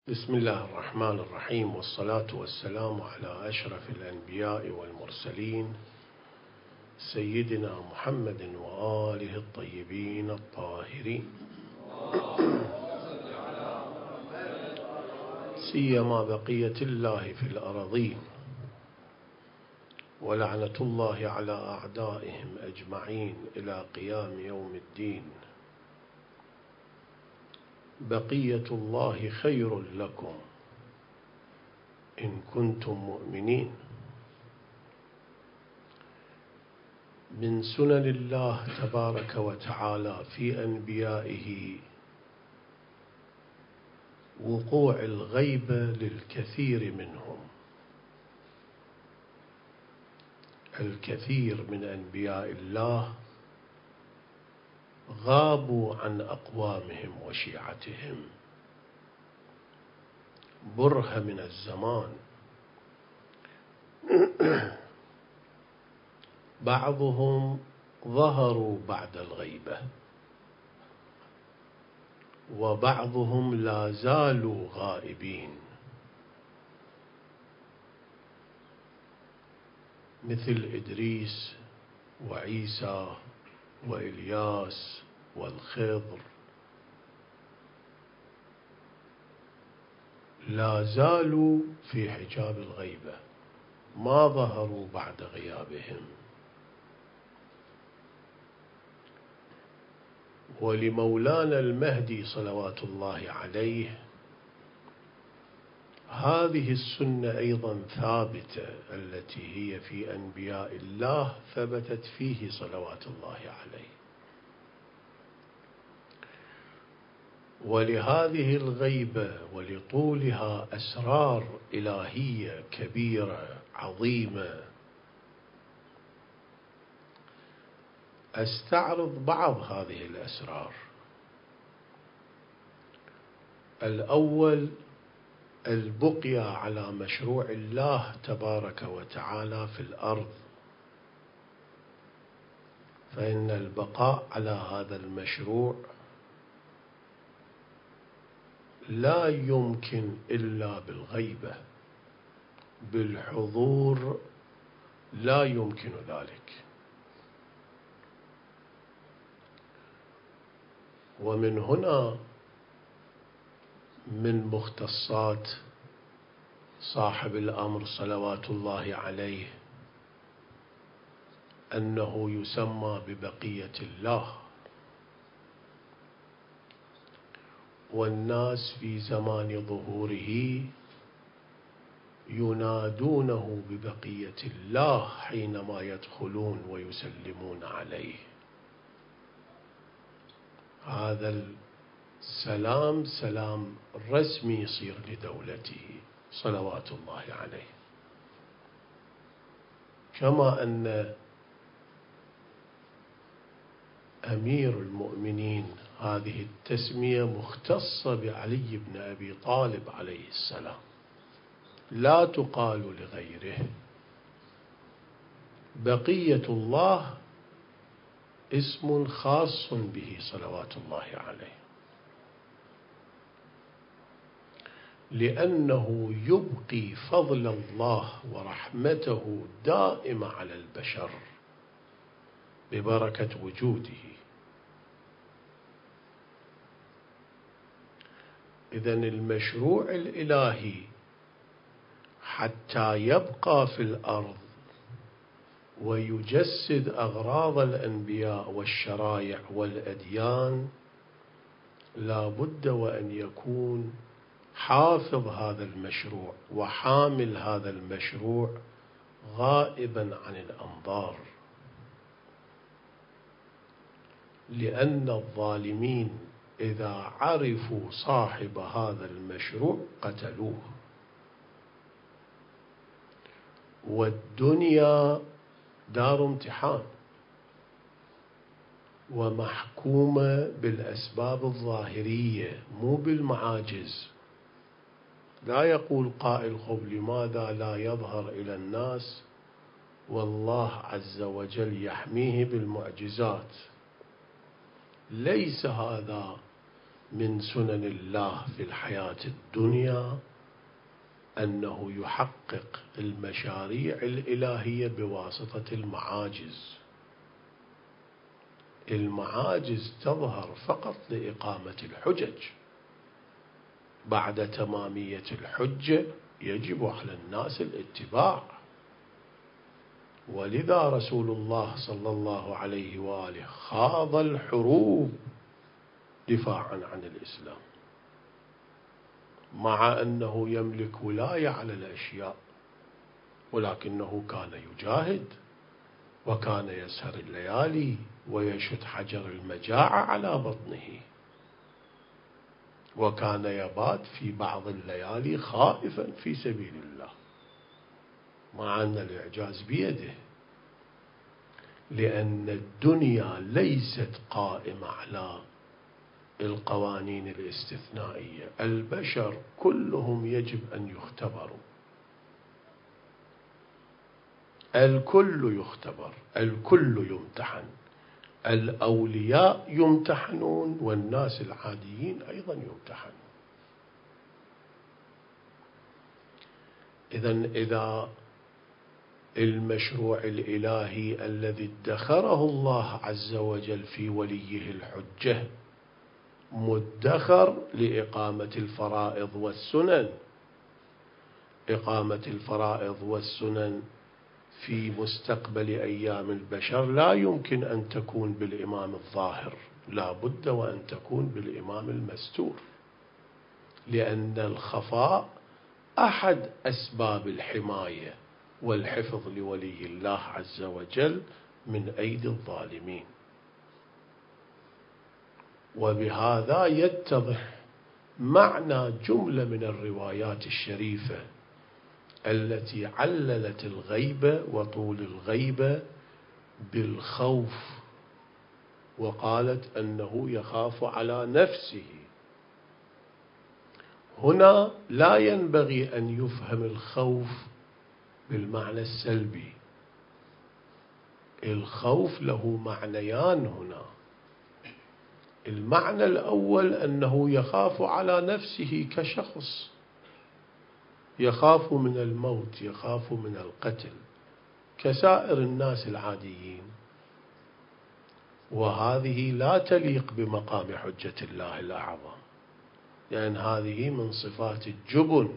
بسم الله الرحمن الرحيم، والصلاة والسلام على أشرف الأنبياء والمرسلين سيدنا محمد وآله الطيبين الطاهرين، سيما بقية الله في الأرضين، ولعنة الله على أعدائهم أجمعين إلى قيام يوم الدين. بقية الله خير لكم إن كنتم مؤمنين. من سنن الله تبارك وتعالى في أنبيائه وقوع الغيبة للكثير منهم. الكثير من أنبياء الله غابوا عن أقوامهم وشيعتهم برهة من الزمان. بعضهم ظهروا بعد الغيبة، وبعضهم لا زالوا غائبين، مثل إدريس وعيسى وإلياس والخضر، لا زالوا في حجاب الغيبة، ما ظهروا بعد غيابهم. ولمولانا المهدي صلوات الله عليه هذه السنة أيضا ثابتة، التي هي في أنبياء الله ثبتت فيه صلوات الله عليه. ولهذه الغيبة ولطولها أسرار إلهية كبيرة عظيمة. أستعرض بعض هذه الأسرار. الأول، البقية على مشروع الله تبارك وتعالى في الأرض، فإن البقاء على هذا المشروع لا يمكن إلا بالغيبة، بالحضور لا يمكن ذلك. ومن هنا من مختصات صاحب الأمر صلوات الله عليه أنه يسمى ببقية الله، والناس في زمان ظهوره ينادونه ببقية الله حينما يدخلون ويسلمون عليه. هذا السلام سلام رسمي يصير لدولته صلوات الله عليه. كما أن أمير المؤمنين هذه التسمية مختصة بعلي بن أبي طالب عليه السلام، لا تقال لغيره. بقية الله اسم خاص به صلوات الله عليه، لأنه يبقي فضل الله ورحمته دائمة على البشر ببركة وجوده. إذن المشروع الإلهي حتى يبقى في الأرض ويجسد أغراض الأنبياء والشرائع والأديان، لا بد وأن يكون حافظ هذا المشروع وحامل هذا المشروع غائبا عن الأنظار، لأن الظالمين إذا عرفوا صاحب هذا المشروع قتلوه. والدنيا دار امتحان ومحكومة بالأسباب الظاهرية مو بالمعاجز. لا يقول قائل خب لماذا لا يظهر إلى الناس والله عز وجل يحميه بالمعجزات؟ ليس هذا من سنن الله في الحياة الدنيا أنه يحقق المشاريع الإلهية بواسطة المعاجز. المعاجز تظهر فقط لإقامة الحجج. بعد تمامية الحجة يجب على الناس الاتباع، ولذا رسول الله صلى الله عليه وآله خاض الحروب دفاعا عن الإسلام، مع أنه يملك ولاية على الأشياء، ولكنه كان يجاهد، وكان يسهر الليالي ويشد حجر المجاعة على بطنه، وكان يبات في بعض الليالي خائفا في سبيل الله، مع أن الإعجاز بيده، لأن الدنيا ليست قائمة على القوانين الاستثنائية. البشر كلهم يجب أن يختبروا، الكل يختبر، الكل يمتحن، الأولياء يمتحنون والناس العاديين أيضا يمتحنون. إذا المشروع الإلهي الذي ادخره الله عز وجل في وليه الحجة مدخر لإقامة الفرائض والسنن، إقامة الفرائض والسنن في مستقبل أيام البشر لا يمكن أن تكون بالإمام الظاهر، لا بد وأن تكون بالإمام المستور، لأن الخفاء أحد أسباب الحماية والحفظ لولي الله عز وجل من أيدي الظالمين. وبهذا يتضح معنى جملة من الروايات الشريفة التي عللت الغيبة وطول الغيبة بالخوف، وقالت أنه يخاف على نفسه. هنا لا ينبغي أن يفهم الخوف بالمعنى السلبي، الخوف له معنيان هنا. المعنى الأول أنه يخاف على نفسه كشخص، يخاف من الموت، يخاف من القتل كسائر الناس العاديين، وهذه لا تليق بمقام حجة الله الأعظم، لأن هذه من صفات الجبن،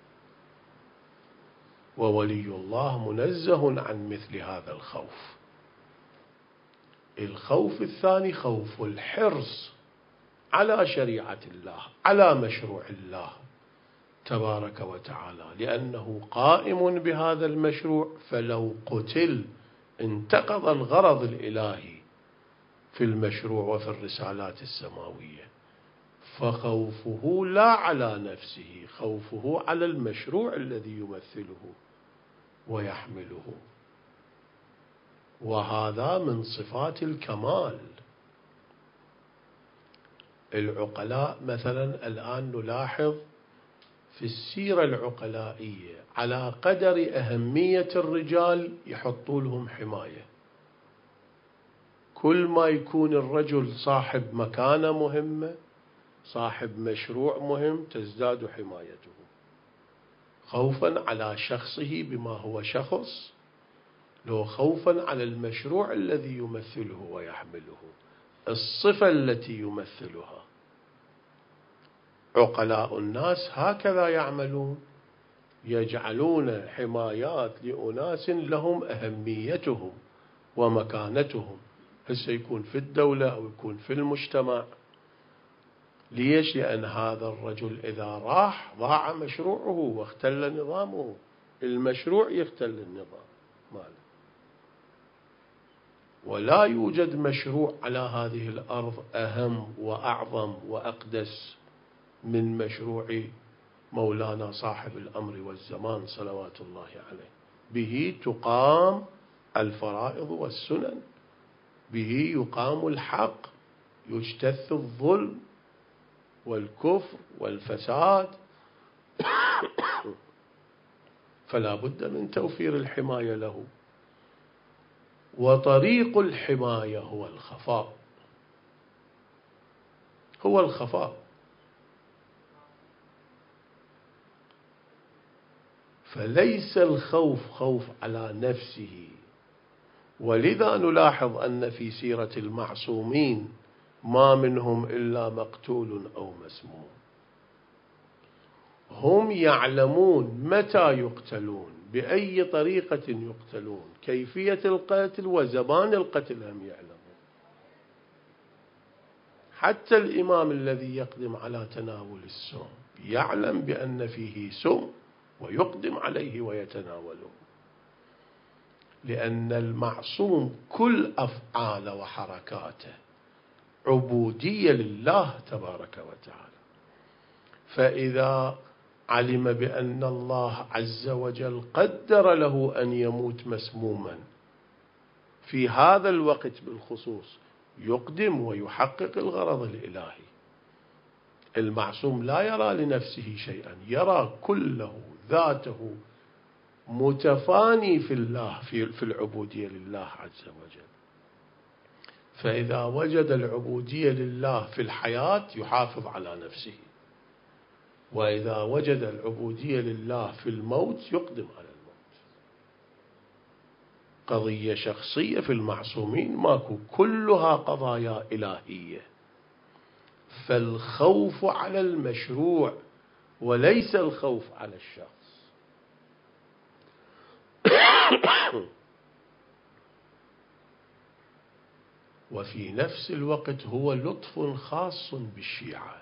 وولي الله منزه عن مثل هذا الخوف. الخوف الثاني خوف الحرص على شريعة الله، على مشروع الله تبارك وتعالى، لأنه قائم بهذا المشروع، فلو قتل انتقض الغرض الإلهي في المشروع وفي الرسالات السماوية. فخوفه لا على نفسه، خوفه على المشروع الذي يمثله ويحمله، وهذا من صفات الكمال. العقلاء مثلا الآن نلاحظ في السيرة العقلائية على قدر أهمية الرجال يحطوا لهم حماية. كل ما يكون الرجل صاحب مكانة مهمة، صاحب مشروع مهم، تزداد حمايته خوفا على شخصه بما هو شخص، لو خوفا على المشروع الذي يمثله ويحمله، الصفة التي يمثلها. عقلاء الناس هكذا يعملون، يجعلون حمايات لأناس لهم أهميتهم ومكانتهم، هسه يكون في الدولة أو يكون في المجتمع. ليش؟ لأن هذا الرجل إذا راح ضاع مشروعه واختل نظامه، المشروع يختل النظام ماله. ولا يوجد مشروع على هذه الأرض أهم وأعظم وأقدس من مشروع مولانا صاحب الأمر والزمان صلوات الله عليه. به تقام الفرائض والسنن، به يقام الحق، يجتث الظلم والكفر والفساد. فلا بد من توفير الحماية له، وطريق الحماية هو الخفاء، هو الخفاء. فليس الخوف خوف على نفسه. ولذا نلاحظ أن في سيرة المعصومين ما منهم إلا مقتول أو مسموم. هم يعلمون متى يقتلون، بأي طريقة يقتلون، كيفية القتل وزمان القتل هم يعلمون. حتى الإمام الذي يقدم على تناول السم يعلم بأن فيه سم ويقدم عليه ويتناوله، لأن المعصوم كل أفعال وحركاته عبودية لله تبارك وتعالى. فإذا علم بأن الله عز وجل قدر له أن يموت مسموما في هذا الوقت بالخصوص، يقدم ويحقق الغرض الإلهي. المعصوم لا يرى لنفسه شيئا، يرى كله ذاته متفاني في الله، في العبودية لله عز وجل. فإذا وجد العبودية لله في الحياة يحافظ على نفسه، وإذا وجد العبودية لله في الموت يقدم على الموت. قضية شخصية في المعصومين ماكو، كلها قضايا إلهية. فالخوف على المشروع وليس الخوف على الشخص. وفي نفس الوقت هو لطف خاص بالشيعة.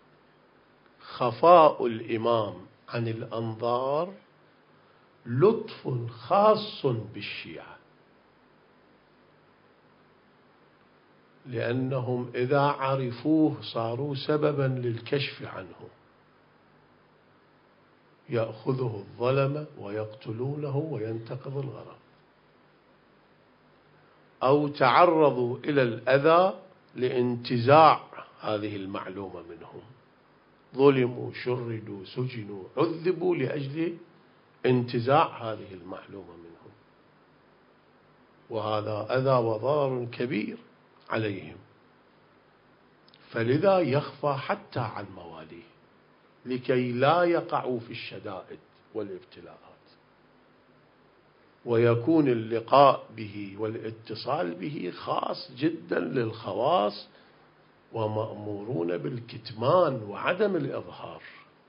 خفاء الإمام عن الأنظار لطف خاص بالشيعة، لأنهم إذا عرفوه صاروا سببا للكشف عنه. يأخذه الظلمة ويقتلونه وينتقض الغرض، أو تعرضوا إلى الأذى لانتزاع هذه المعلومة منهم، ظلموا، شردوا، سجنوا، عذبوا لأجل انتزاع هذه المعلومة منهم، وهذا أذى وضرر كبير عليهم. فلذا يخفى حتى عن مواليه لكي لا يقعوا في الشدائد والابتلاءات، ويكون اللقاء به والاتصال به خاص جدا للخواص، ومأمورون بالكتمان وعدم الإظهار.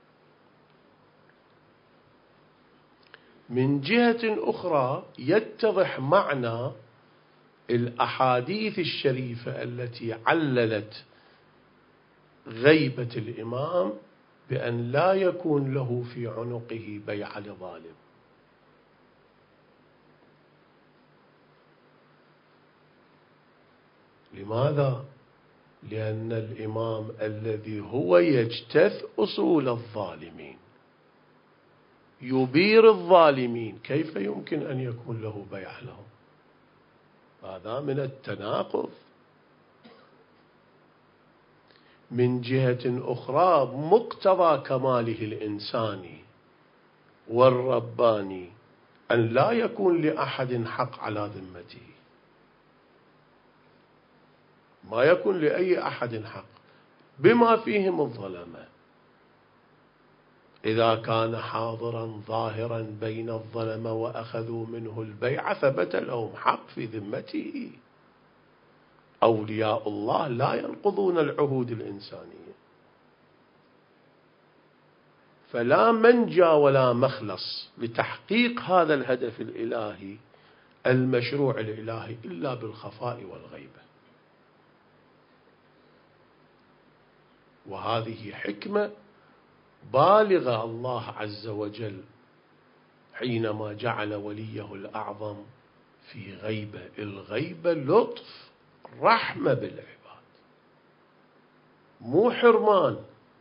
من جهة أخرى يتضح معنى الأحاديث الشريفة التي عللت غيبة الإمام بأن لا يكون له في عنقه بيعة لظالم. لماذا؟ لأن الإمام الذي هو يجتث أصول الظالمين، يبير الظالمين، كيف يمكن أن يكون له بيعة لهم؟ هذا من التناقض. من جهة أخرى مقتضى كماله الإنساني والرباني أن لا يكون لأحد حق على ذمته، ما يكون لأي أحد حق بما فيهم الظلمة. إذا كان حاضرا ظاهرا بين الظلمة وأخذوا منه البيعة ثبت لهم حق في ذمته. أولياء الله لا ينقضون العهود الإنسانية، فلا منجى ولا مخلص لتحقيق هذا الهدف الإلهي المشروع الإلهي إلا بالخفاء والغيبة. وهذه حكمة بالغة الله عز وجل حينما جعل وليه الأعظم في غيبة. الغيبة لطف، رحمة بالعباد، مو حرمان،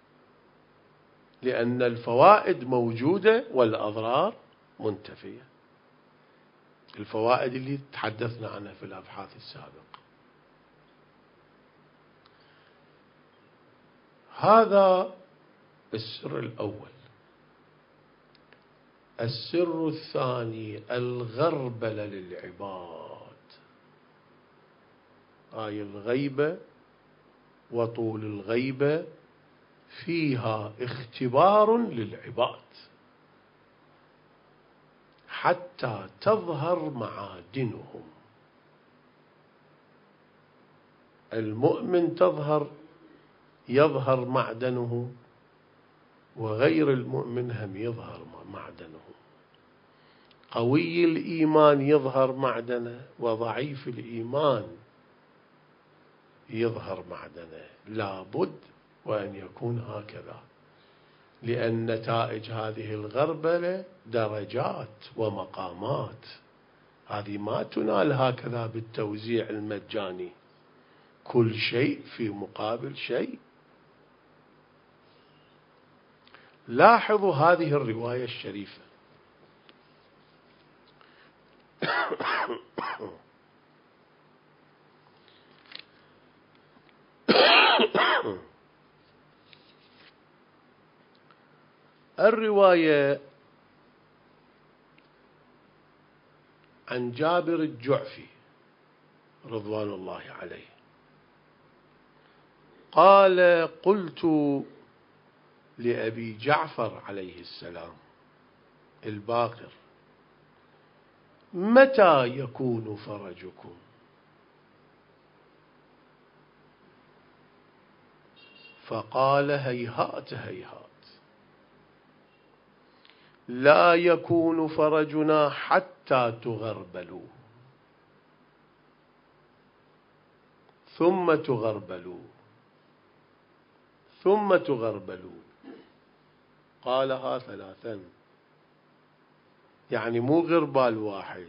لأن الفوائد موجودة والأضرار منتفية. الفوائد اللي تحدثنا عنها في الأبحاث السابقة. هذا السر الأول. السر الثاني الغربلة للعباد. هاي الغيبة وطول الغيبة فيها اختبار للعباد. حتى تظهر معادنهم. المؤمن يظهر معدنه، وغير المؤمن هم يظهر معدنه. قوي الإيمان يظهر معدنه، وضعيف الإيمان يظهر معدنه. لا بد وأن يكون هكذا، لأن نتائج هذه الغربلة درجات ومقامات. هذه ما تنال هكذا بالتوزيع المجاني، كل شيء في مقابل شيء. لاحظوا هذه الرواية الشريفة. الرواية عن جابر الجعفي رضوان الله عليه قال: قلت لأبي جعفر عليه السلام الباقر: متى يكون فرجكم؟ فقال: هيهات هيهات، لا يكون فرجنا حتى تغربلوا، ثم تغربلوا، ثم تغربلوا. قالها ثلاثا، يعني مو غربال واحد،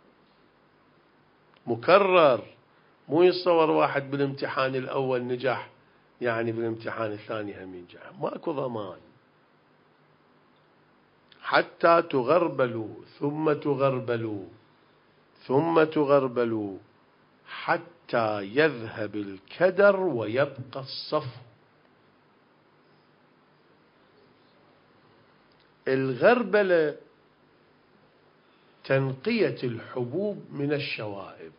مكرر. مو يتصور واحد بالامتحان الأول نجح يعني بالامتحان الثاني هم ينجح، ماكو ضمان. حتى تغربلوا، ثم تغربلوا، ثم تغربلوا، حتى يذهب الكدر ويبقى الصفو. الغربلة تنقية الحبوب من الشوائب.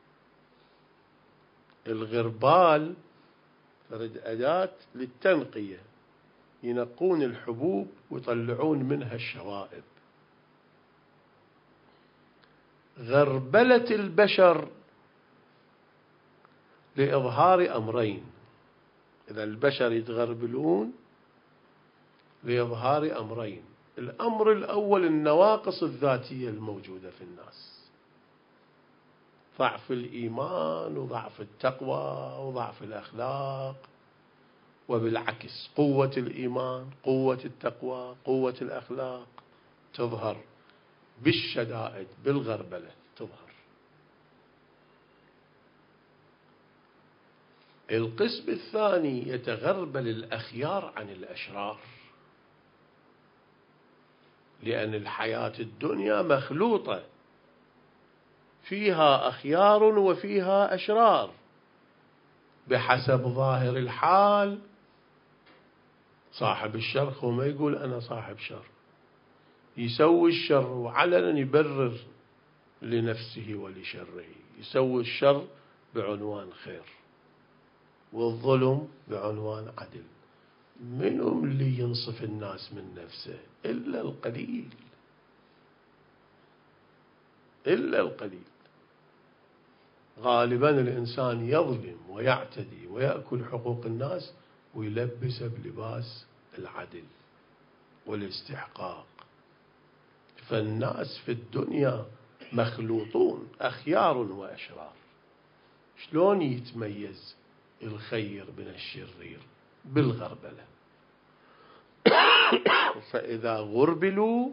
الغربال فرد أداة للتنقية، ينقون الحبوب ويطلعون منها الشوائب. غربلة البشر لإظهار أمرين. إذا البشر يتغربلون لإظهار أمرين: الأمر الأول النواقص الذاتية الموجودة في الناس، ضعف الإيمان وضعف التقوى وضعف الأخلاق، وبالعكس قوة الإيمان، قوة التقوى، قوة الأخلاق تظهر بالشدائد، بالغربلة تظهر. القسم الثاني يتغربل الأخيار عن الأشرار، لأن الحياة الدنيا مخلوطة، فيها أخيار وفيها أشرار بحسب ظاهر الحال. صاحب الشر هو ما يقول أنا صاحب شر، يسوي الشر وعلنا يبرر لنفسه ولشره، يسوي الشر بعنوان خير والظلم بعنوان عدل. منهم اللي ينصف الناس من نفسه؟ إلا القليل، إلا القليل. غالبا الإنسان يظلم ويعتدي ويأكل حقوق الناس ويلبس بلباس العدل والاستحقاق. فالناس في الدنيا مخلوطون، أخيار وأشرار. شلون يتميز الخير من الشرير؟ بالغربلة. فإذا غربلوا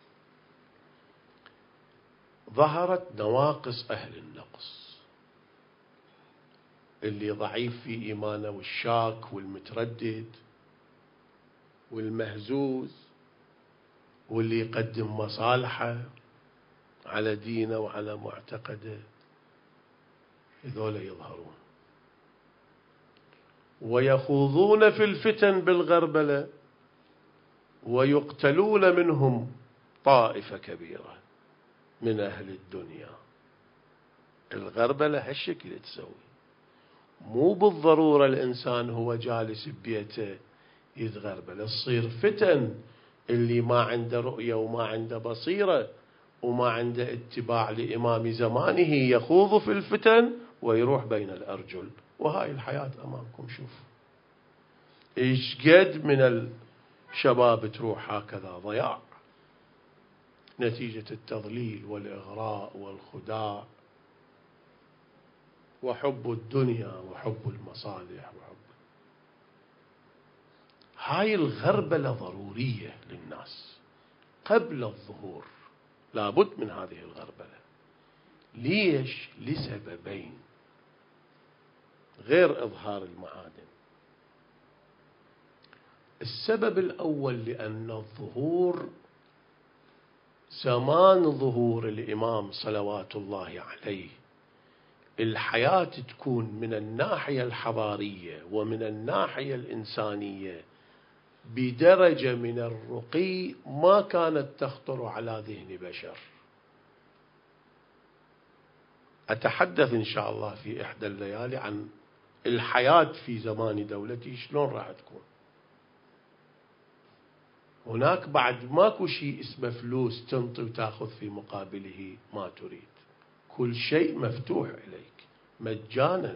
ظهرت نواقص أهل النقص، اللي ضعيف في إيمانه والشاك والمتردد والمهزوز، واللي يقدم مصالحه على دينه وعلى معتقده، هذول يظهرون ويخوضون في الفتن بالغربلة، ويقتلون منهم طائفة كبيرة من أهل الدنيا. الغربلة هالشكل تسوي، مو بالضرورة الإنسان هو جالس ببيته يتغربل، تصير فتن. اللي ما عنده رؤية وما عنده بصيرة وما عنده اتباع لإمام زمانه يخوض في الفتن ويروح بين الأرجل. وهاي الحياة أمامكم. شوف إيش قد من الشباب تروح هكذا ضياع نتيجة التضليل والإغراء والخداع وحب الدنيا وحب المصالح هاي الغربلة ضرورية للناس قبل الظهور. لابد من هذه الغربلة. ليش؟ لسببين غير إظهار المعادن. السبب الأول لأن الظهور زمان ظهور الإمام صلوات الله عليه الحياة تكون من الناحية الحضارية ومن الناحية الإنسانية بدرجة من الرقي ما كانت تخطر على ذهن بشر. أتحدث إن شاء الله في إحدى الليالي عن الحياة في زمان دولتي شلون راح تكون. هناك بعد ماكو شيء اسمه فلوس تنطي وتاخذ في مقابله ما تريد. كل شيء مفتوح إليك مجانا.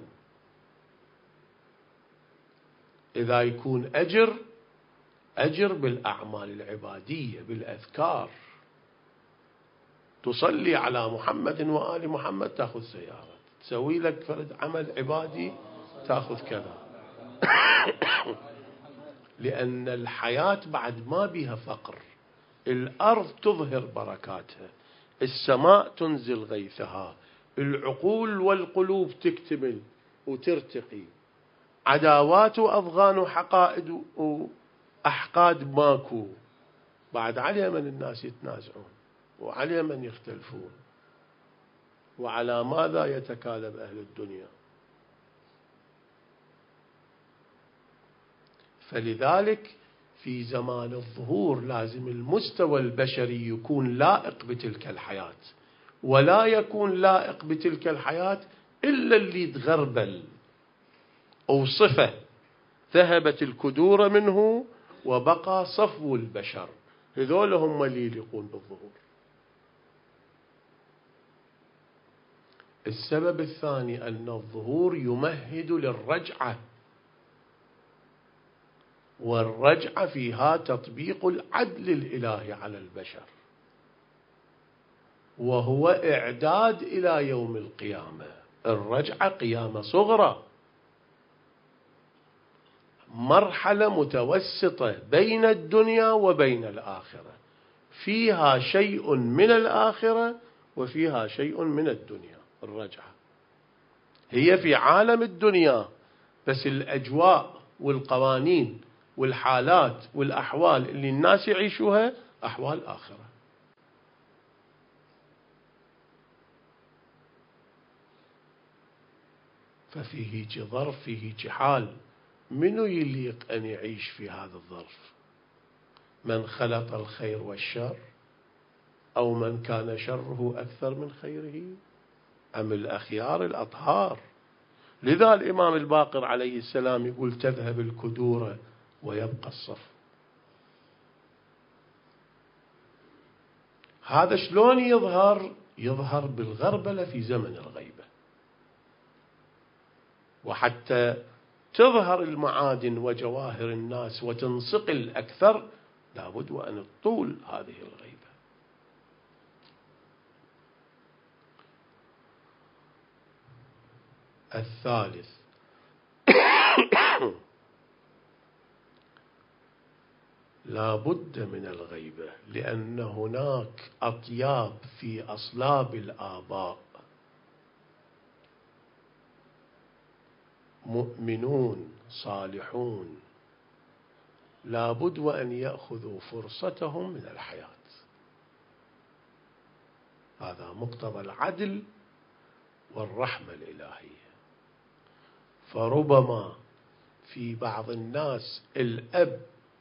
إذا يكون أجر بالأعمال العبادية بالأذكار. تصلي على محمد وآل محمد تأخذ سيارة، تسوي لك فرد عمل عبادي تأخذ كذا. لأن الحياة بعد ما بها فقر. الأرض تظهر بركاتها، السماء تنزل غيثها، العقول والقلوب تكتمل وترتقي. عداوات وأضغان وحقائد وأحقاد ماكو. بعد على من الناس يتنازعون وعلى من يختلفون وعلى ماذا يتكالب أهل الدنيا. فلذلك في زمان الظهور لازم المستوى البشري يكون لائق بتلك الحياة، ولا يكون لائق بتلك الحياة إلا اللي تغربل أو صفة ذهبت الكدور منه وبقى صفو البشر. هذول هم اللي يليقون بالظهور. السبب الثاني أن الظهور يمهد للرجعة، والرجعة فيها تطبيق العدل الإلهي على البشر، وهو إعداد إلى يوم القيامة. الرجعة قيامة صغرى، مرحلة متوسطة بين الدنيا وبين الآخرة، فيها شيء من الآخرة وفيها شيء من الدنيا. الرجعة هي في عالم الدنيا، بس الأجواء والقوانين والحالات والأحوال اللي الناس يعيشوها أحوال آخرة. ففيه ظرف، فيه حال. منو يليق أن يعيش في هذا الظرف؟ من خلط الخير والشر، أو من كان شره أكثر من خيره، أم الأخيار الأطهار؟ لذا الإمام الباقر عليه السلام يقول تذهب الكدور ويبقى الصف. هذا شلون يظهر بالغربلة في زمن الغيبة. وحتى تظهر المعادن وجواهر الناس وتنصقل أكثر لابد وأن تطول هذه الغيبة. الثالث لا بد من الغيبة، لأن هناك أطياب في أصلاب الآباء مؤمنون صالحون لا بد وأن يأخذوا فرصتهم من الحياة. هذا مقتضى العدل والرحمة الإلهية. فربما في بعض الناس الأب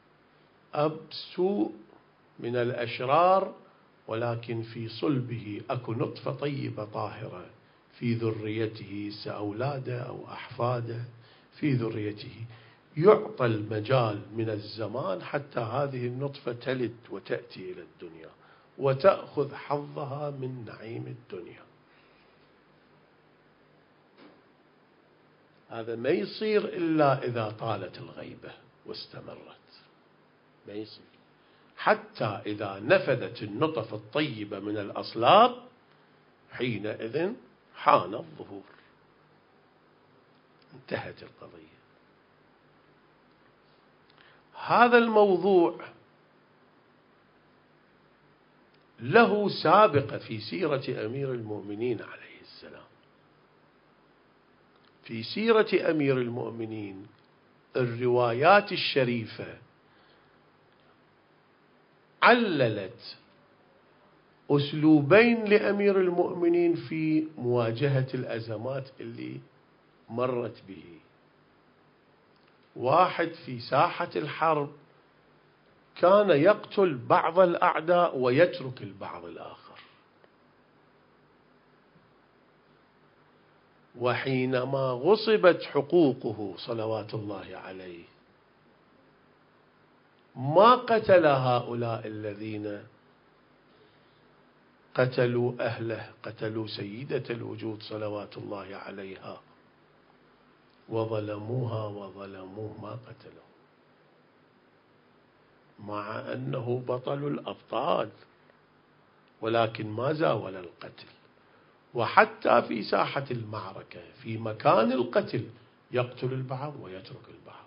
سوء من الأشرار، ولكن في صلبه أكو نطفة طيبة طاهرة في ذريته، سأولاده أو أحفاده في ذريته، يعطى المجال من الزمان حتى هذه النطفة تلد وتأتي إلى الدنيا، وتأخذ حظها من نعيم الدنيا. هذا ما يصير إلا إذا طالت الغيبة واستمرت، ما يصير. حتى إذا نفذت النطف الطيبة من الأصلاب حينئذ حان الظهور، انتهت القضية. هذا الموضوع له سابقة في سيرة أمير المؤمنين عليه السلام. في سيرة أمير المؤمنين الروايات الشريفة عللت أسلوبين لأمير المؤمنين في مواجهة الأزمات اللي مرت به. واحد في ساحة الحرب كان يقتل بعض الأعداء ويترك البعض الآخر، وحينما غصبت حقوقه صلوات الله عليه ما قتل هؤلاء الذين قتلوا أهله، قتلوا سيدة الوجود صلوات الله عليها وظلموها وظلموه، ما قتلوا، مع أنه بطل الأبطال، ولكن ما زاول القتل. وحتى في ساحة المعركة في مكان القتل يقتل البعض ويترك البعض.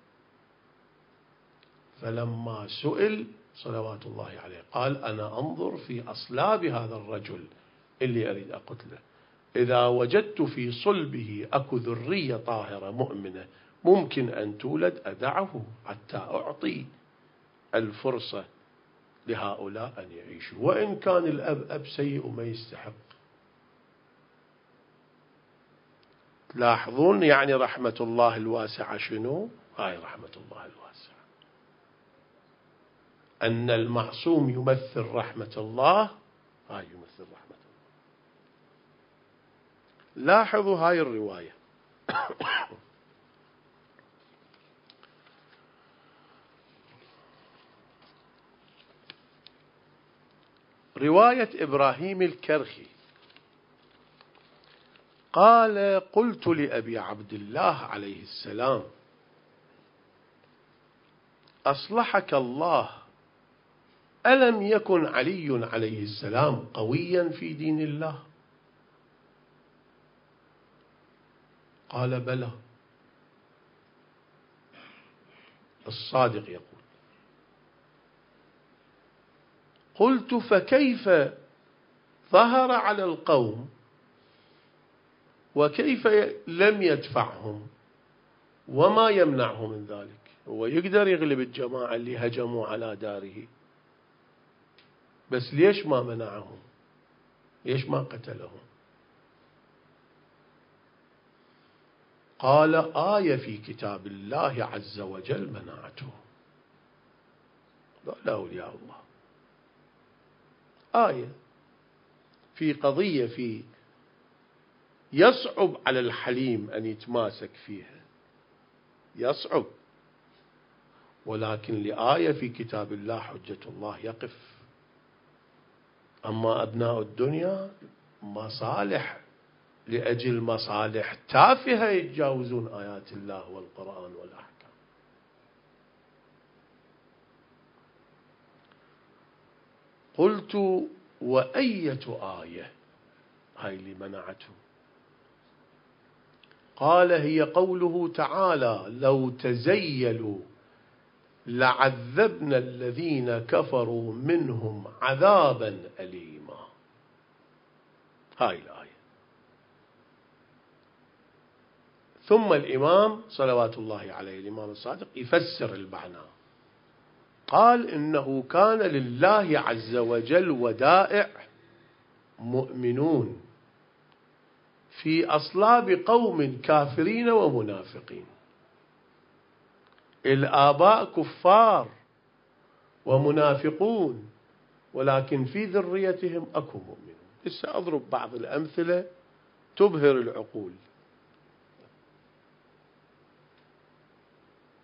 فلما سئل صلوات الله عليه قال: أنا أنظر في أصلاب هذا الرجل اللي أريد أقتله، إذا وجدت في صلبه أكو ذرية طاهرة مؤمنة ممكن أن تولد أدعه حتى أعطي الفرصة لهؤلاء أن يعيشوا، وإن كان الأب أب سيء وما يستحق. تلاحظون يعني رحمة الله الواسعة شنو؟ هاي رحمة الله الواسعة، أن المعصوم يمثل رحمة الله، هاي يمثل رحمة الله. لاحظوا هاي الرواية رواية إبراهيم الكرخي قال: قلت لأبي عبد الله عليه السلام: أصلحك الله، ألم يكن علي عليه السلام قويا في دين الله؟ قال: بلى. الصادق يقول. قلت: فكيف ظهر على القوم وكيف لم يدفعهم وما يمنعه من ذلك؟ هو يقدر يغلب الجماعة اللي هجموا على داره، بس ليش ما منعهم؟ ليش ما قتلهم؟ قال: آية في كتاب الله عز وجل منعته. لا أولياء الله، آية في قضية في يصعب على الحليم أن يتماسك فيها، يصعب، ولكن لآية في كتاب الله حجة الله يقف. أما أبناء الدنيا مصالح، لأجل مصالح تافهة يتجاوزون آيات الله والقرآن والأحكام. قلت: وأية آية هاي اللي منعته؟ قال: هي قوله تعالى: لو تزيلوا لعذبنا الذين كفروا منهم عذابا أليما. هاي الآية. ثم الإمام صلوات الله عليه الإمام الصادق يفسر المعنى، قال: إنه كان لله عز وجل ودائع مؤمنون في أصلاب قوم كافرين ومنافقين، الآباء كفار ومنافقون، ولكن في ذريتهم أكو مؤمنون. لسه أضرب بعض الأمثلة تبهر العقول.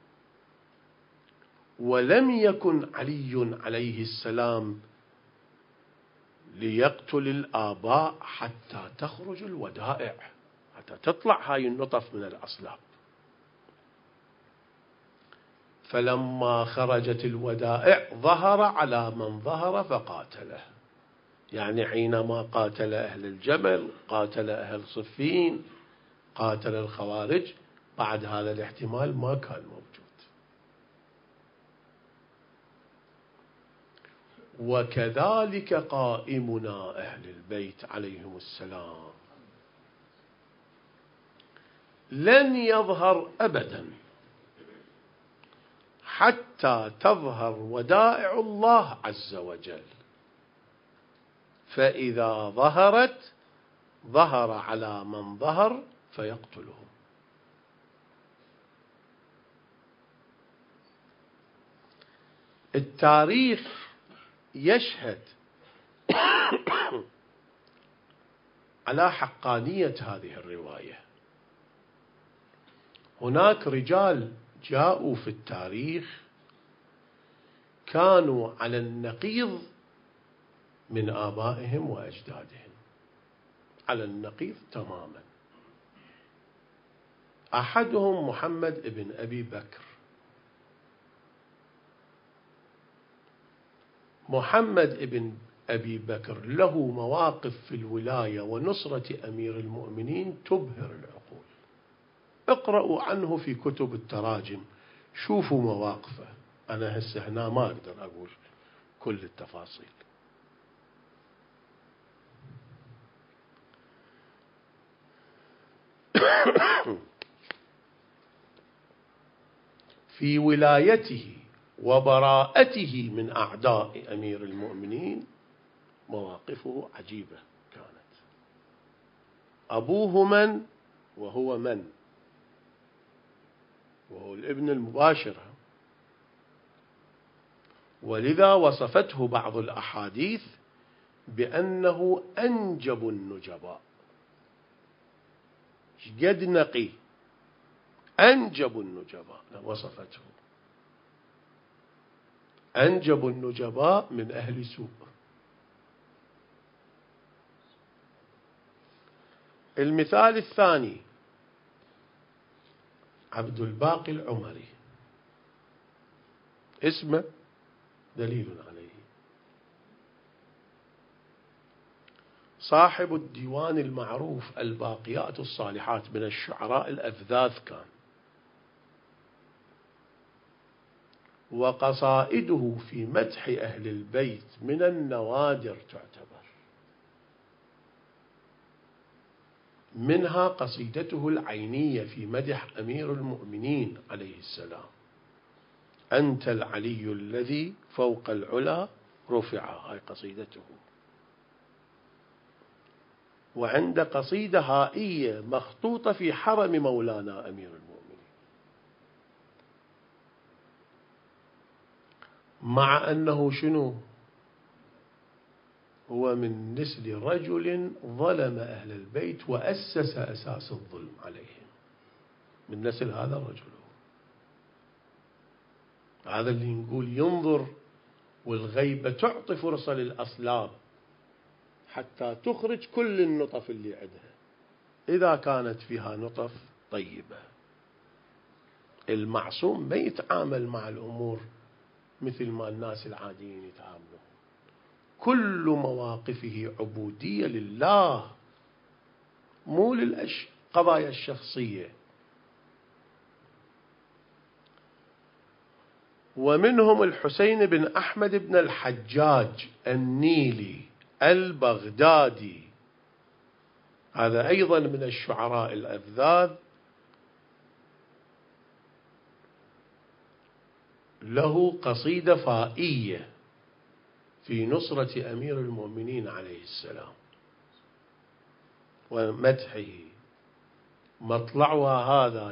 ولم يكن علي عليه السلام ليقتل الآباء حتى تخرج الودائع، حتى تطلع هاي النطف من الأصلاب. فلما خرجت الودائع ظهر على من ظهر فقاتله، يعني حينما قاتل أهل الجمل، قاتل أهل صفين، قاتل الخوارج، بعد هذا الاحتمال ما كان موجود. وكذلك قائمنا أهل البيت عليهم السلام لن يظهر أبدا حتى تظهر ودائع الله عز وجل، فإذا ظهرت ظهر على من ظهر فيقتلهم. التاريخ يشهد على حقانية هذه الرواية. هناك رجال جاءوا في التاريخ كانوا على النقيض من آبائهم وأجدادهم، على النقيض تماما. أحدهم محمد ابن أبي بكر. محمد ابن أبي بكر له مواقف في الولاية ونصرة أمير المؤمنين تبهر العقول. اقرأوا عنه في كتب التراجم، شوفوا مواقفه. أنا هسه هنا ما أقدر أقول كل التفاصيل. في ولايته وبراءته من أعداء أمير المؤمنين مواقفه عجيبة كانت. أبوه من؟ وهو من؟ وهو الابن المباشر، ولذا وصفته بعض الأحاديث بأنه أنجب النجباء. قد نقي، أنجب النجباء وصفته، أنجب النجباء من أهل سوء. المثال الثاني عبد الباقي العمري، اسمه دليل عليه. صاحب الديوان المعروف الباقيات الصالحات، من الشعراء الأفذاذ كان، وقصائده في مدح أهل البيت من النوادر تعتبر. منها قصيدته العينية في مدح أمير المؤمنين عليه السلام: أنت العلي الذي فوق العلا رفع، هاي قصيدته. وعند قصيدة هائية مخطوطة في حرم مولانا أمير المؤمنين، مع أنه شنو؟ هو من نسل رجل ظلم أهل البيت وأسس أساس الظلم عليهم، من نسل هذا الرجل. هذا اللي نقول ينظر، والغيبة تعطي فرصة للأصلاب حتى تخرج كل النطف اللي عندها، إذا كانت فيها نطف طيبة. المعصوم ما يتعامل مع الأمور مثل ما الناس العاديين يتعاملون، كل مواقفه عبودية لله، مو للقضايا الشخصية. ومنهم الحسين بن أحمد بن الحجاج النيلي البغدادي، هذا أيضا من الشعراء الأفذاذ، له قصيدة فائية في نصرة أمير المؤمنين عليه السلام ومدحه: مطلعها هذا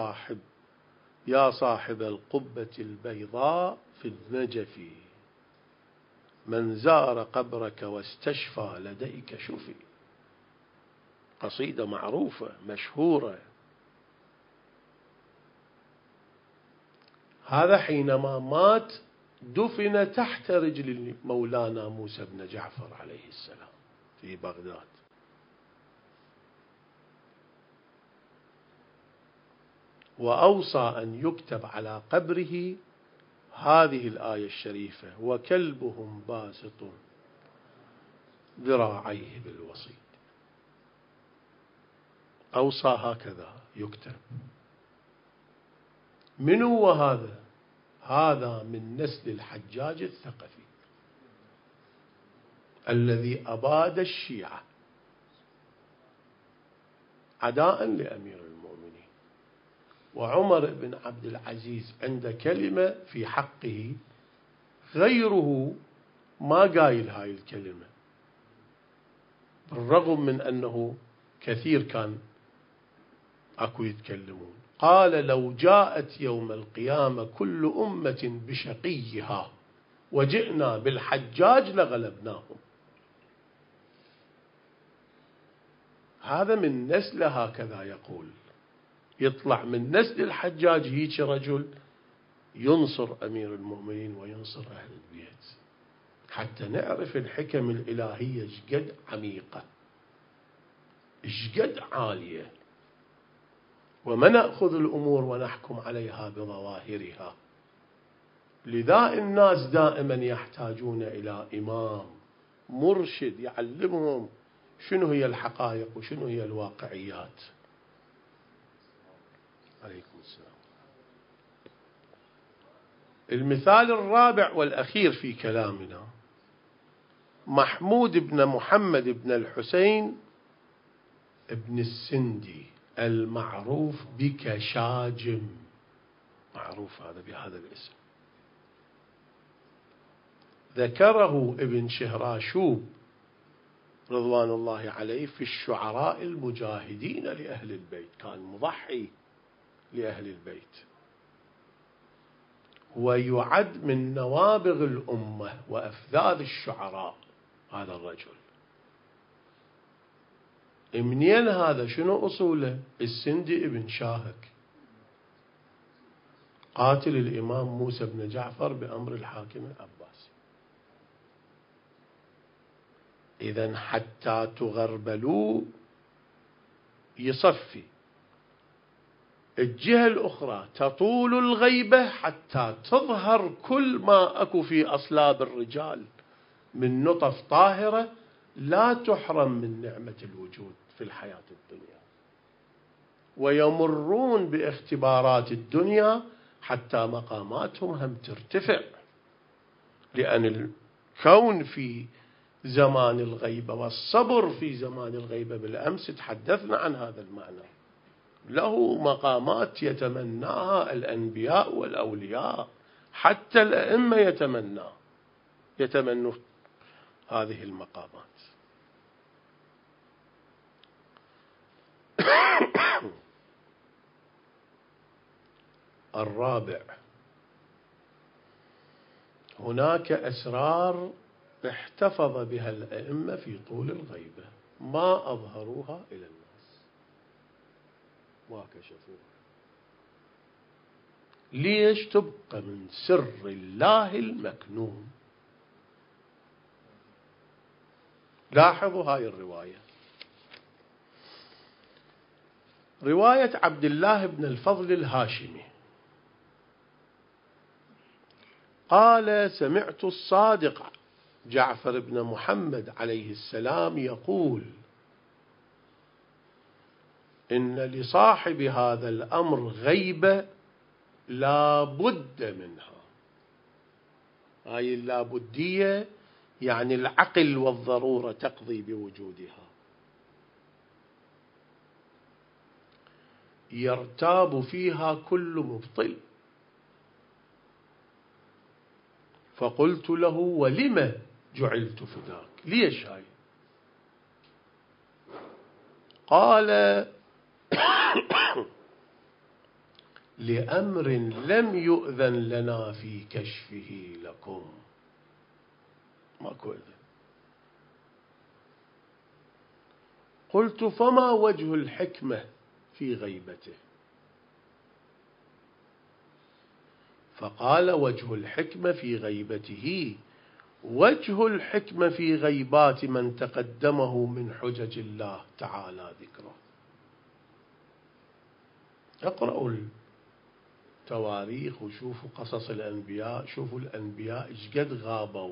يا صاحب القبة البيضاء في النجف، من زار قبرك واستشفى لديك شفي. قصيدة معروفة مشهورة. هذا حينما مات دفن تحت رجل مولانا موسى بن جعفر عليه السلام في بغداد. وأوصى أن يكتب على قبره هذه الآية الشريفة: وكلبهم باسط ذراعيه بالوصيد. أوصى هكذا يكتب. من هو هذا؟ هذا من نسل الحجاج الثقفي الذي أباد الشيعة عداء لأمير المؤمنين. وعمر بن عبد العزيز عند كلمة في حقه غيره ما قايل هاي الكلمة، بالرغم من أنه كثير كان أكو يتكلمون. قال: لو جاءت يوم القيامة كل أمة بشقيها وجئنا بالحجاج لغلبناهم. هذا من نسل هكذا يقول، يطلع من نسل الحجاج هيك رجل ينصر أمير المؤمنين وينصر أهل البيت، حتى نعرف الحكم الإلهية شقد عميقة، شقد عالية، وما نأخذ الأمور ونحكم عليها بظواهرها. لذا الناس دائما يحتاجون إلى إمام مرشد يعلمهم شنو هي الحقائق وشنو هي الواقعيات. عليكم السلام. المثال الرابع والأخير في كلامنا محمود بن محمد بن الحسين ابن السندي المعروف بكشاجم، معروف هذا بهذا الاسم. ذكره ابن شهراشوب رضوان الله عليه في الشعراء المجاهدين لأهل البيت، كان مضحي لأهل البيت، ويعد من نوابغ الأمة وأفذاذ الشعراء هذا الرجل. منين هذا؟ شنو أصوله؟ السندي ابن شاهك، قاتل الإمام موسى بن جعفر بأمر الحاكم العباسي. إذن حتى تغربلوا يصفي. الجهة الأخرى تطول الغيبة حتى تظهر كل ما أكو في أصلاب الرجال من نطف طاهرة لا تحرم من نعمة الوجود في الحياة الدنيا، ويمرون باختبارات الدنيا حتى مقاماتهم هم ترتفع، لأن الكون في زمان الغيبة والصبر في زمان الغيبة بالأمس تحدثنا عن هذا المعنى، له مقامات يتمناها الأنبياء والأولياء، حتى الأئمة يتمنوا هذه المقامات. الرابع، هناك أسرار احتفظ بها الأئمة في طول الغيبة ما أظهروها إلى الناس، ما كشفوها. ليش؟ تبقى من سر الله المكنون. لاحظوا هاي الرواية، رواية عبد الله بن الفضل الهاشمي، قال: سمعت الصادق جعفر بن محمد عليه السلام يقول: إن لصاحب هذا الأمر غيبة لا بد منها. هاي اللابدية يعني العقل والضرورة تقضي بوجودها، يرتاب فيها كل مبطل. فقلت له: ولم جعلت فداك؟ ليش هاي؟ قال: لأمر لم يؤذن لنا في كشفه لكم. ماكو إذن. قلت: فما وجه الحكمة في غيبته؟ فقال وجه الحكمة في غيبته وجه الحكمة في غيبات من تقدمه من حجج الله تعالى ذكره. اقرأوا التواريخ وشوفوا قصص الأنبياء، شوفوا الأنبياء ايش قد غابوا.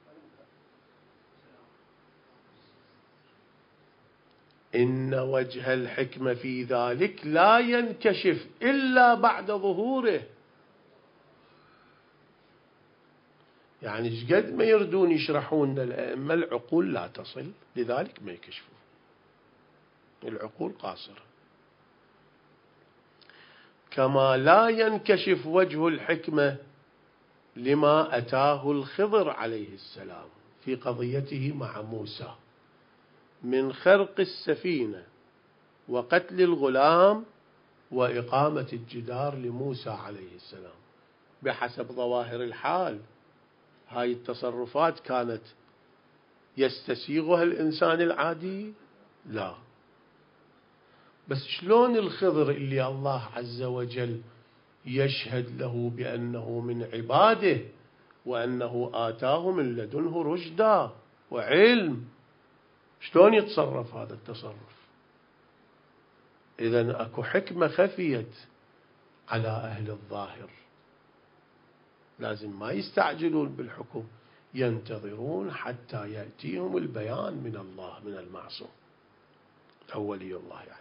إن وجه الحكمة في ذلك لا ينكشف إلا بعد ظهوره. يعني ايش قد ما يردون يشرحون الأئمة العقول لا تصل، لذلك ما يكشفون، العقول قاصرة. كما لا ينكشف وجه الحكمة لما أتاه الخضر عليه السلام في قضيته مع موسى من خرق السفينة وقتل الغلام وإقامة الجدار لموسى عليه السلام. بحسب ظواهر الحال هاي التصرفات كانت يستسيغها الإنسان العادي؟ لا. بس شلون الخضر اللي الله عز وجل يشهد له بأنه من عباده وأنه آتاه من لدنه رشدا وعلم، شلون يتصرف هذا التصرف؟ إذن أكو حكمة خفيت على أهل الظاهر، لازم ما يستعجلون بالحكم، ينتظرون حتى يأتيهم البيان من الله من المعصوم هو ولي الله. يعني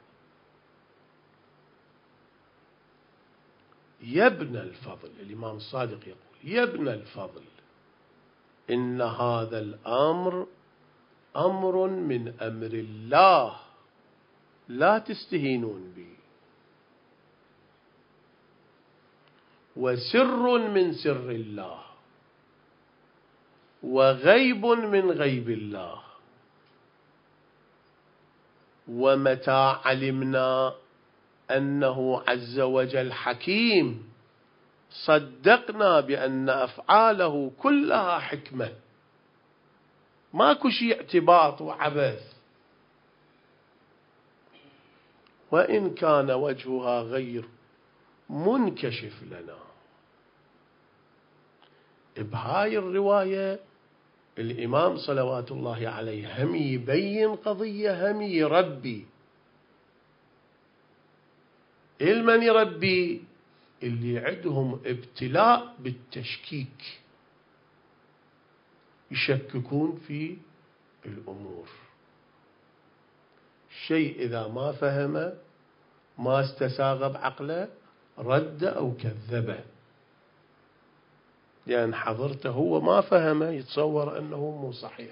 يا ابن الفضل، الإمام الصادق يقول يا ابن الفضل إن هذا الأمر أمر من أمر الله لا تستهينون به، وسر من سر الله، وغيب من غيب الله. ومتى علمنا أنه عز وجل حكيم صدقنا بأن أفعاله كلها حكمة، ماكو شيء اعتباط وعبث. وإن كان وجهها غير منكشف لنا. بهاي الرواية الإمام صلوات الله عليه هم يبين قضية، هم يربي. المن يربي؟ اللي عندهم ابتلاء بالتشكيك، يشككون في الأمور. شيء إذا ما فهم ما استساغ بعقله رد أو كذبه، لأن حضرته هو ما فهم يتصور أنه مو صحيح،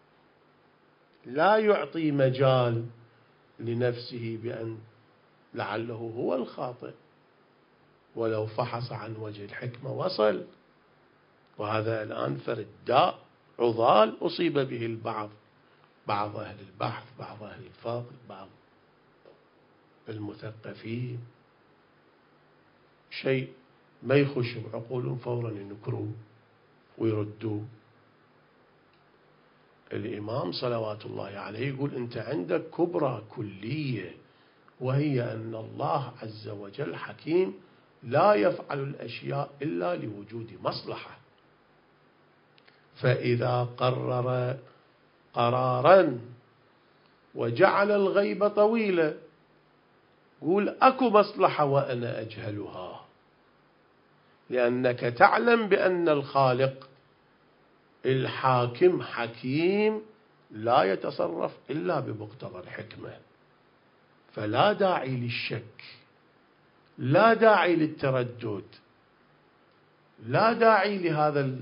لا يعطي مجال لنفسه بأن لعله هو الخاطئ، ولو فحص عن وجه الحكمة وصل. وهذا الآن فرد داء عضال أصيب به البعض، بعض أهل البحث، بعض أهل الفضل، بعض المثقفين، شيء ما يخش بعقولهم فورا ينكروه ويردوه. الإمام صلوات الله عليه يقول أنت عندك كبرى كلية، وهي أن الله عز وجل حكيم لا يفعل الأشياء إلا لوجود مصلحة. فإذا قرر قرارا وجعل الغيب طويلة، قول أكو مصلحة وأنا أجهلها، لأنك تعلم بأن الخالق الحاكم حكيم لا يتصرف إلا بمقتضى الحكمة. فلا داعي للشك، لا داعي للتردد، لا داعي لهذا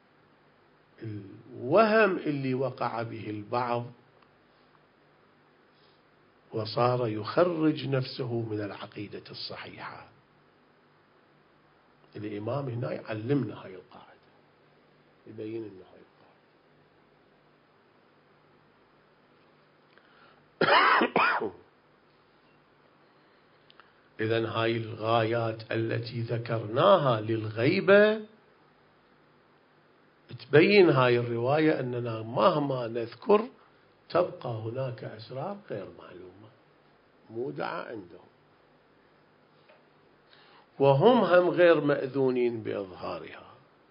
الوهم اللي وقع به البعض وصار يخرج نفسه من العقيدة الصحيحة. الإمام هنا يعلمنا هاي القاعدة، يبين لنا هاي القاعدة. إذن هاي الغايات التي ذكرناها للغيبة تبين هاي الرواية أننا مهما نذكر تبقى هناك أسرار غير معلومة مودعة عندهم. وهم غير مأذونين بإظهارها.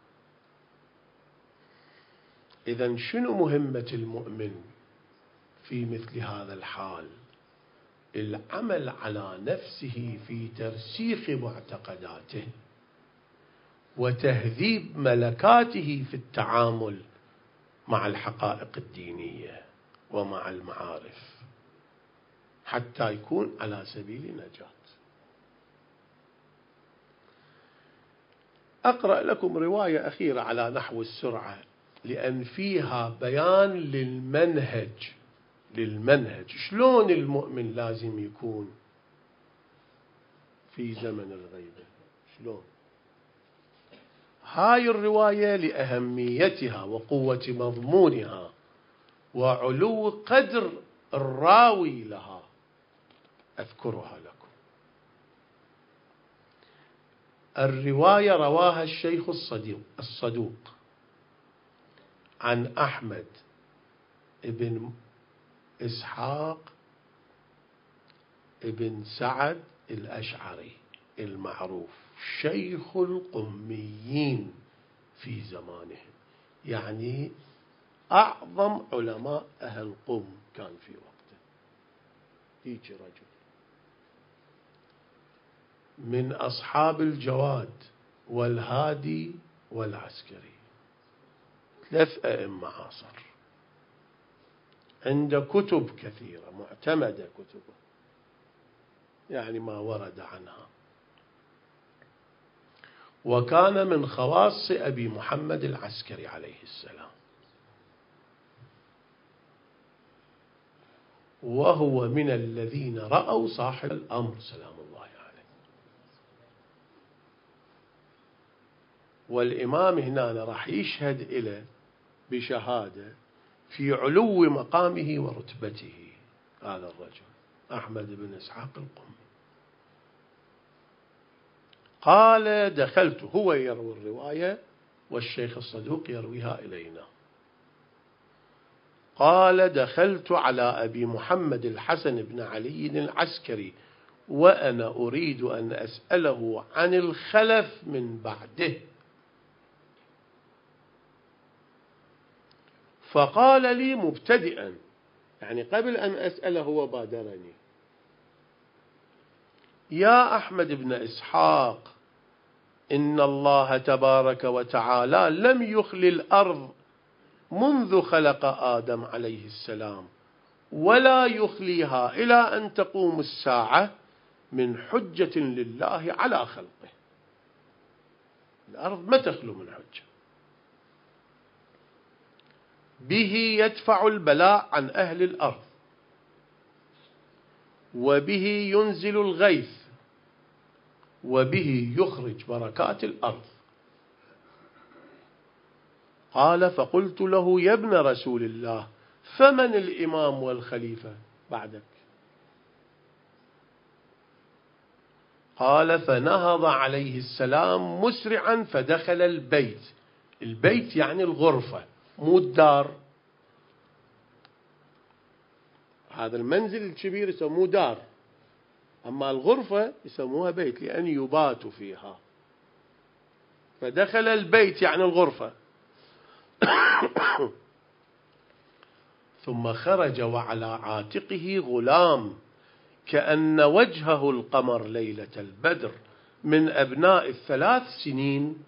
إذن شنو مهمة المؤمن في مثل هذا الحال؟ العمل على نفسه في ترسيخ معتقداته وتهذيب ملكاته في التعامل مع الحقائق الدينية ومع المعارف حتى يكون على سبيل النجاة. أقرأ لكم رواية أخيرة على نحو السرعة لأن فيها بيان للمنهج شلون المؤمن لازم يكون في زمن الغيبة. شلون؟ هاي الرواية لأهميتها وقوة مضمونها وعلو قدر الراوي لها أذكرها لكم. الرواية رواها الشيخ الصدوق عن أحمد بن إسحاق بن سعد الأشعري المعروف شيخ القميين في زمانه، يعني أعظم علماء أهل قم كان في وقته. يجي رجل من أصحاب الجواد والهادي والعسكري، 3 أئمة عاصر، عند كتب كثيرة معتمدة كتبه، يعني ما ورد عنها، وكان من خواص أبي محمد العسكري عليه السلام، وهو من الذين رأوا صاحب الأمر سلام الله عليه. والإمام هنا راح يشهد إليه بشهادة في علو مقامه ورتبته. هذا الرجل أحمد بن إسحاق القمي قال دخلت، هو يروي الرواية والشيخ الصدوق يرويها إلينا، قال دخلت على أبي محمد الحسن بن علي العسكري وأنا أريد أن أسأله عن الخلف من بعده، فقال لي مبتدئا، يعني قبل أن أسأله هو بادرني: يا أحمد بن إسحاق، إن الله تبارك وتعالى لم يخل الأرض منذ خلق آدم عليه السلام، ولا يخليها إلى أن تقوم الساعة من حجة لله على خلقه. الأرض ما تخلو من حجة. به يدفع البلاء عن أهل الأرض، وبه ينزل الغيث، وبه يخرج بركات الأرض. قال فقلت له: يا ابن رسول الله، فمن الإمام والخليفة بعدك؟ قال فنهض عليه السلام مسرعا فدخل البيت. البيت يعني الغرفة مو الدار، هذا المنزل الكبير يسموه دار، أما الغرفة يسموها بيت لأن يبات فيها. فدخل البيت يعني الغرفة ثم خرج وعلى عاتقه غلام كأن وجهه القمر ليلة البدر من أبناء 3 سنين.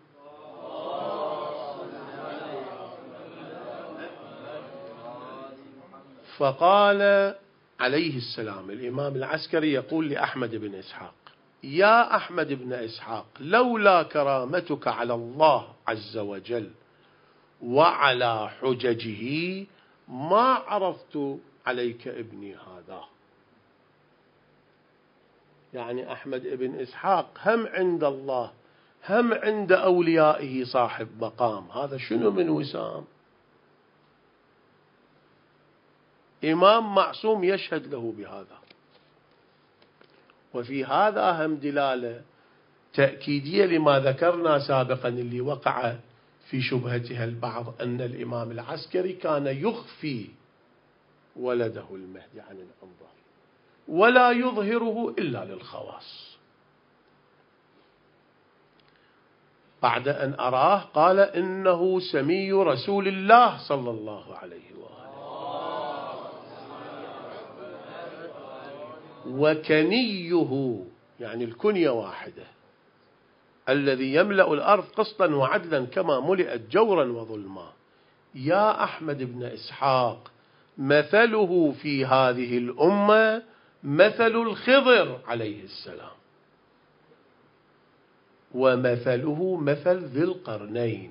فقال عليه السلام، الإمام العسكري يقول لأحمد بن إسحاق: يا أحمد بن إسحاق، لولا كرامتك على الله عز وجل وعلى حججه ما عرفت عليك ابني هذا. يعني أحمد بن إسحاق هم عند الله هم عند أوليائه صاحب مقام. هذا شنو من وسام؟ إمام معصوم يشهد له بهذا. وفي هذا هم دلالة تأكيدية لما ذكرنا سابقا اللي وقع في شبهتها البعض، أن الإمام العسكري كان يخفي ولده المهدي عن الأنظار ولا يظهره إلا للخواص. بعد أن أراه قال إنه سمي رسول الله صلى الله عليه وآله، وكنيه يعني الكنية واحدة، الذي يملأ الأرض قسطا وعدلا كما ملئت جورا وظلما. يا أحمد بن إسحاق، مثله في هذه الأمة مثل الخضر عليه السلام، ومثله مثل ذي القرنين.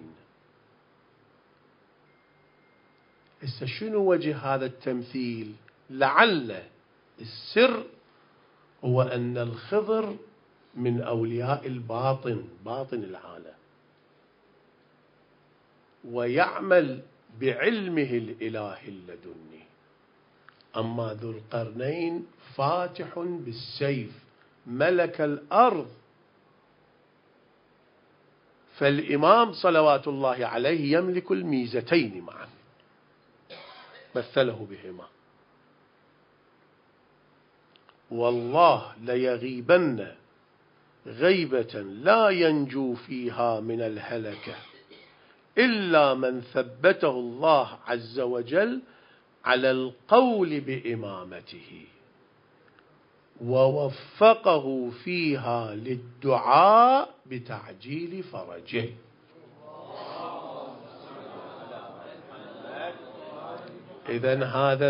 شنو وجه هذا التمثيل؟ لعل السر هو أن الخضر من أولياء الباطن، باطن العالم، ويعمل بعلمه الإلهي اللدني. أما ذو القرنين فاتح بالسيف، ملك الأرض. فالإمام صلوات الله عليه يملك الميزتين معا، مثله بهما. والله ليغيبن غيبة لا ينجو فيها من الهلكة إلا من ثبته الله عز وجل على القول بإمامته، ووفقه فيها للدعاء بتعجيل فرجه. إذن هذا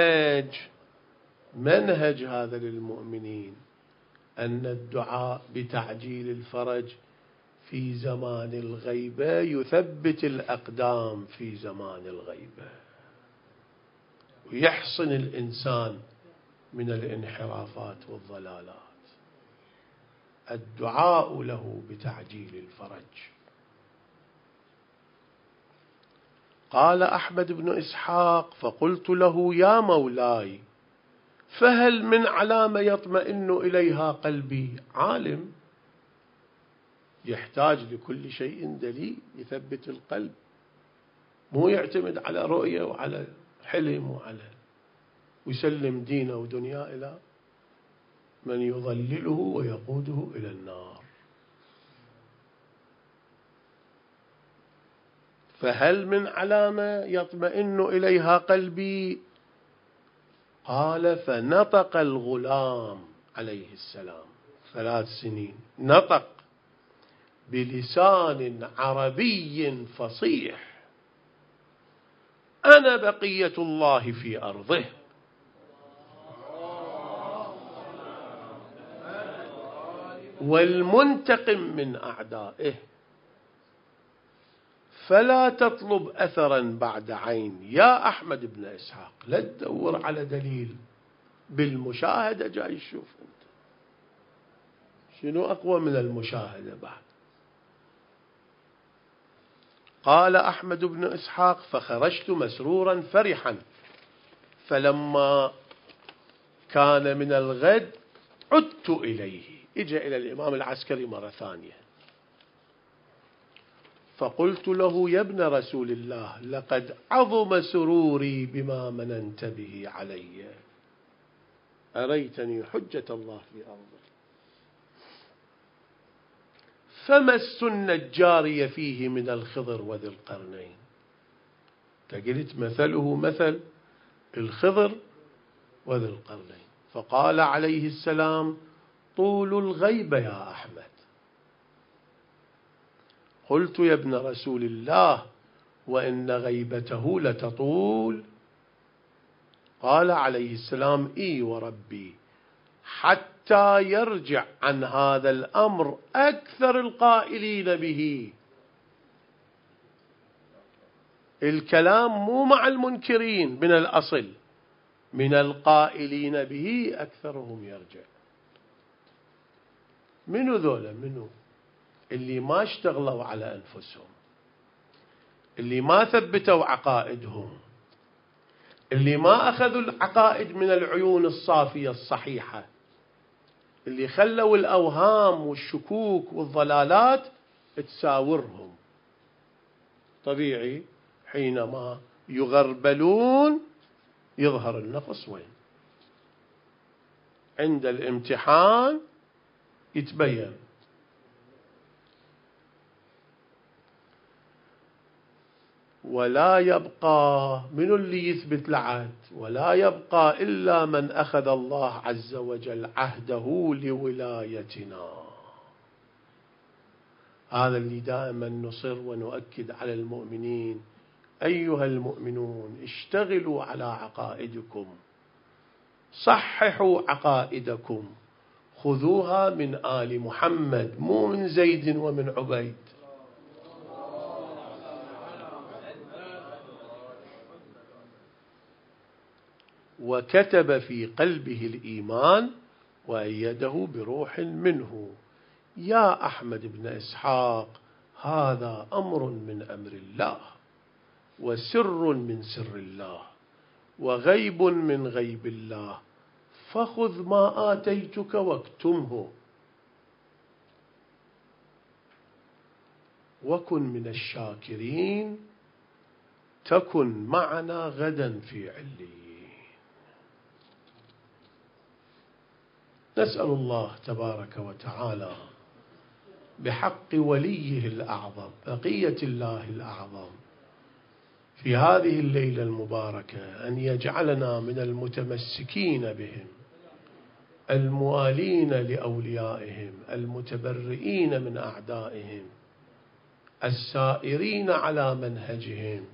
منهج هذا للمؤمنين، أن الدعاء بتعجيل الفرج في زمان الغيبة يثبت الأقدام في زمان الغيبة، ويحصن الإنسان من الانحرافات والضلالات. الدعاء له بتعجيل الفرج. قال أحمد بن إسحاق: فقلت له: يا مولاي، فهل من علامة يطمئن إليها قلبي؟ عالم يحتاج لكل شيء دليل يثبت القلب، مو يعتمد على رؤية وعلى حلم ويسلم دينه ودنياه إلى من يضلله ويقوده إلى النار. فهل من علامة يطمئن إليها قلبي؟ قال: فنطق الغلام عليه السلام 3 سنين، نطق بلسان عربي فصيح: أنا بقية الله في أرضه. والمنتقم من أعدائه، فلا تطلب أثرا بعد عين يا أحمد بن إسحاق. لا تدور على دليل، بالمشاهدة جاي تشوف أنت شنو أقوى من المشاهدة بعد. قال أحمد بن إسحاق: فخرجت مسرورا فرحا، فلما كان من الغد عدت إليه. إجا إلى الإمام العسكري مرة ثانية، فقلت له: يا ابن رسول الله، لقد عظم سروري بما مننت به علي، أريتني حجة الله في أرضه، فما السنة الجارية فيه من الخضر وذي القرنين؟ قلت مثله مثل الخضر وذي القرنين. فقال عليه السلام: طول الغيبة يا أحمد. قلت: يا ابن رسول الله، وإن غيبته لتطول. قال عليه السلام: إي وربي، حتى يرجع عن هذا الأمر أكثر القائلين به. الكلام مو مع المنكرين من الأصل، من القائلين به أكثرهم يرجع. منو ذولا؟ منو اللي ما اشتغلوا على أنفسهم، اللي ما ثبتوا عقائدهم، اللي ما أخذوا العقائد من العيون الصافية الصحيحة، اللي خلوا الأوهام والشكوك والضلالات تساورهم. طبيعي حينما يغربلون يظهر النقص وين؟ عند الامتحان يتبين. ولا يبقى من اللي يثبت العهد، ولا يبقى إلا من أخذ الله عز وجل عهده لولايتنا. هذا اللي دائما نصر ونؤكد على المؤمنين: أيها المؤمنون اشتغلوا على عقائدكم، صححوا عقائدكم، خذوها من آل محمد مو من زيد ومن عبيد. وكتب في قلبه الإيمان وأيده بروح منه. يا أحمد بن إسحاق، هذا أمر من أمر الله، وسر من سر الله، وغيب من غيب الله، فخذ ما آتيتك واكتمه، وكن من الشاكرين، تكن معنا غدا في عليين. نسأل الله تبارك وتعالى بحق وليه الأعظم بقية الله الأعظم في هذه الليلة المباركة أن يجعلنا من المتمسكين بهم، الموالين لأوليائهم، المتبرئين من أعدائهم، السائرين على منهجهم،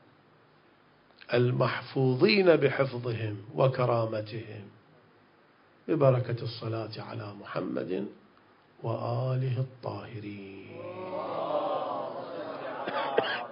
المحفوظين بحفظهم وكرامتهم، ببركة الصلاة على محمد وآله الطاهرين.